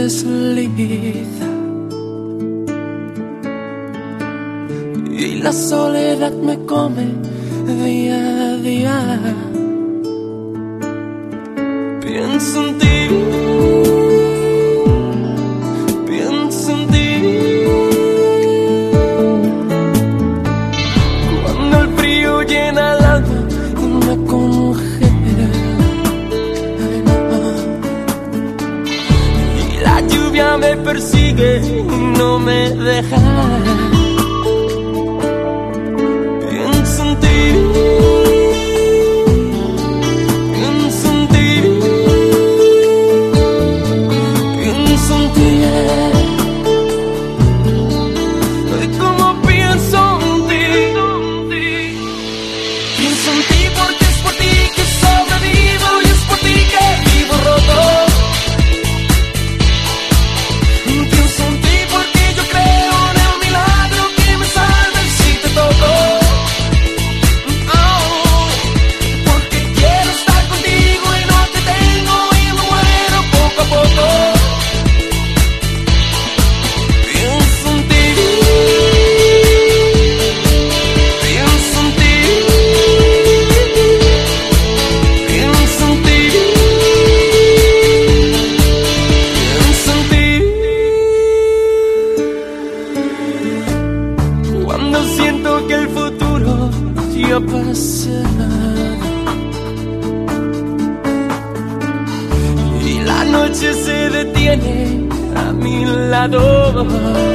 desliza y la soledad me come día a día. Pienso en ti, pienso en ti. Cuando el frío llena el alma y me congela, y la lluvia me persigue y no me deja. Pienso en ti. Siento que el futuro ya pasará y la noche se detiene a mi lado.